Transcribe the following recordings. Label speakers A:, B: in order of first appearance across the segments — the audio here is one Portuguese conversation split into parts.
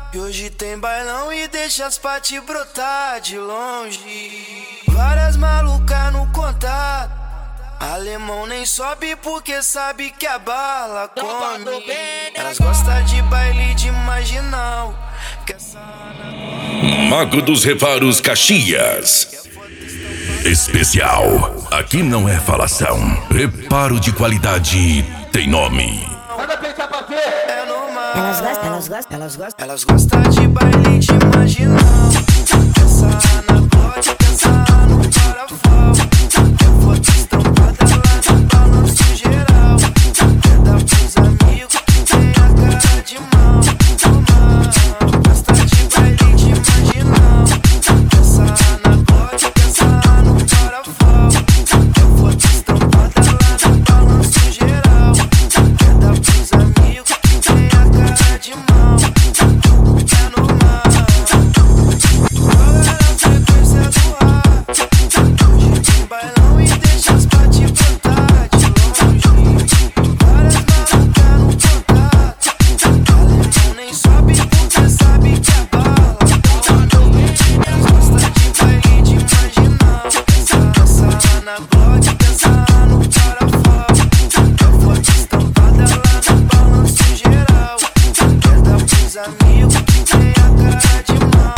A: E hoje tem bailão e deixa as paty brotar de longe. Várias malucas no contato. Alemão nem sobe porque sabe que a bala come. Elas gostam de baile de marginal.
B: Mago dos Reparos Caxias. Especial. Aqui não é falação. Reparo de qualidade tem nome.
C: Manda pensar pra ver.
A: É normal.
D: Elas gostam
A: de baile de marginal. Pensar na glote, pensar no parafal. Eu vou te estampada lá no balanço geral. É dar pros amigos que tem a cara de mal. Gosta de baile de marginal. Pensar na glote, pensar no parafal. Eu vou te estampada lá no balanço geral. É dar pros amigos que tem a cara de mal. É normal. Joga na frequência do ar. Hoje tem bailão e deixa as paty brotar de longe. Várias malucas no contato. Alemão nem sobe porque sabe que a bala come. Elas gostam de baile de marginal. Pensar na glote, pensar no parafal. Eu vou te estampada lá no balanço geral. É dar pros amigos que tem a cara de mal.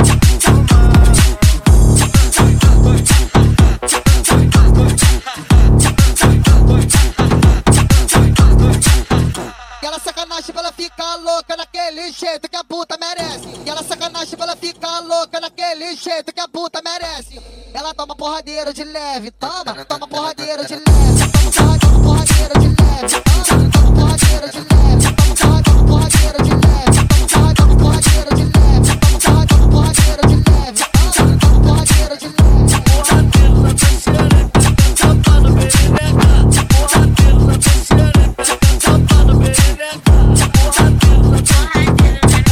E: E ela sacanagem pra ela ficar louca daquele jeito que a puta merece. E ela sacanagem pra ela ficar louca daquele jeito que a puta merece. Ela toma porradeira de leve, toma porradeira de leve, toma porradeira de leve, toma porradeira de leve, toma porradeira de leve, toma porradeira de leve, toma porradeira de leve, toma porradeira de leve.
A: Porradeiro na terceira, tampando perereca. Porradeiro na terceira, tampando perereca. Porradeiro na terceira,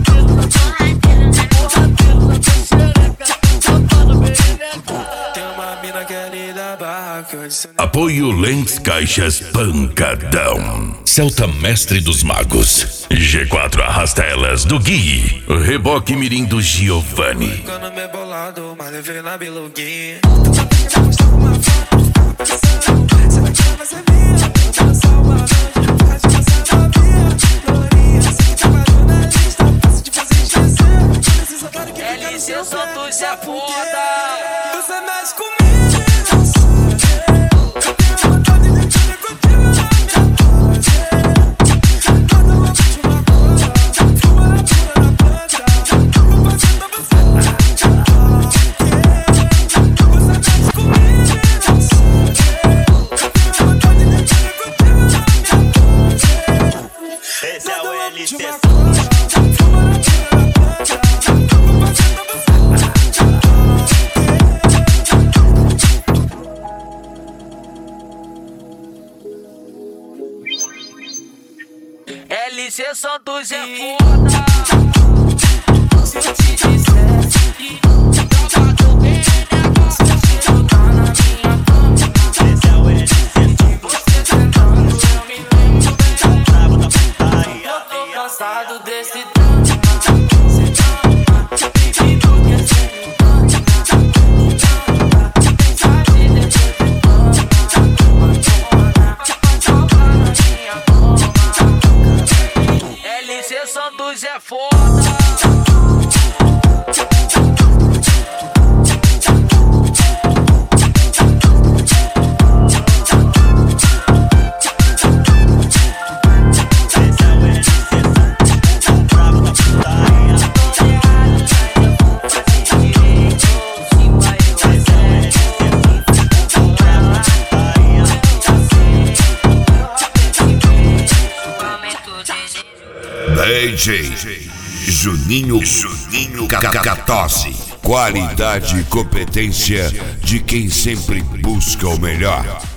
A: tampando perereca. Tem uma mina que é linda, barra que eu disse.
B: Apoio Lentes Caixas Pancadão. Celta Mestre dos Magos. G4 Arrasta Elas do Gui. Reboque Mirim do Giovanni.
A: Ficando meio bolado, mas levei na biluguinha. LC Santos é foda. Você mexe comigo.
F: Esse é o LC.
A: LC Santos é foda. Se eu te dissesse que troca do perereca, você tá na minha cama.
F: Esse é o LC.
A: Você sentando, eu me lembro bem.
F: Bravo da putaria.
A: Eu tô cansado desse drama. Cê drama, baby, porque cê me ama. Pensar de depois me ama. Vai jogar na minha cama. LC Santos é foda.
F: Esse é o LC. Bravo da putaria. Esse é o LC. Bravo da putaria.
G: DJ Juninho Cacatose. Qualidade e competência de quem sempre busca o melhor.